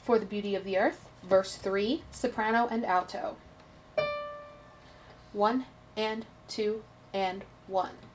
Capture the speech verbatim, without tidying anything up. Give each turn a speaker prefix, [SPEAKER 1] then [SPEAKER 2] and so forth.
[SPEAKER 1] For the Beauty of the Earth, verse three, soprano and alto. One and two and one.